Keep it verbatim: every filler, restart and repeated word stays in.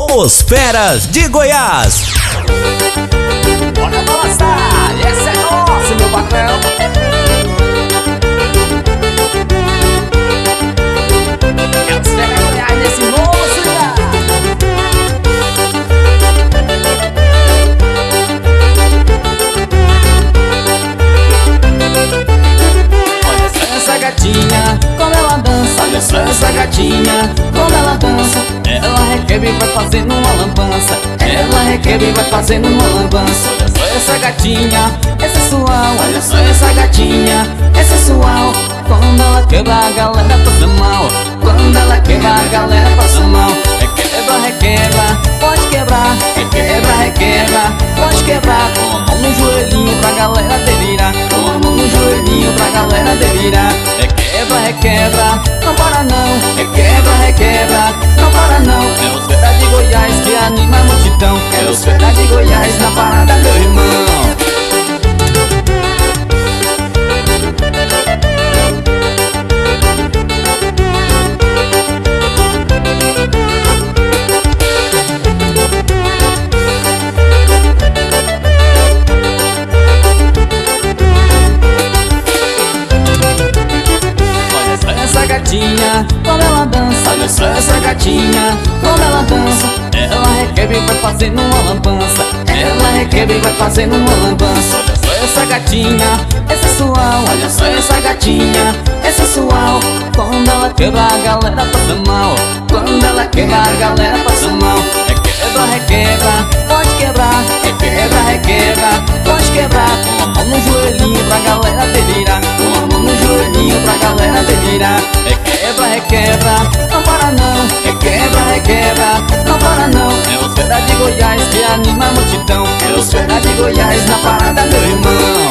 Os Feras de Goiás. Bora balançar, essa é nossa, meu patrão. É os Feras de Goiás nesse novo lugar. Olha só essa gatinha, como ela dança. Olha só essa gatinha, como ela dança. Ela requebra e vai fazendo uma lambança. Ela requebra e vai fazendo uma lambança. Olha só essa gatinha, é sensual. Olha só essa gatinha, é sensual. Quando ela quebra a galera passa mal. Quando ela quebra a galera passa mal. Requebra, requebra, pode quebrar. Requebra, requebra, pode quebrar. Com a mão no joelhinho pra galera delirar. Com a mão no joelhinho pra galera delirar. Requebra, requebra, não para não. Requebra, requebra, não para não. É os Feras de Goiás que anima a multidão. É os Feras de Goiás na parada, meu irmão. Gatinha, como ela dança. Olha só essa gatinha, como ela dança. Ela requebra e vai fazendo uma lambança. Ela requebra e vai fazendo uma lambança. Olha só essa gatinha, é sensual. Olha só essa gatinha, é sensual. Quando ela quebra a galera passa mal. Quando ela quebra a galera passa mal. Requebra, requebra, pode quebrar. Requebra, requebra, pode quebrar. Com a mão no joelhinho pra galera delirar. Com a mão no joelhinho pra galera delirar. Requebra, requebra, não para não. Requebra, requebra, não para não. É os Feras de Goiás que anima a multidão. É os Feras de Goiás na parada, meu irmão.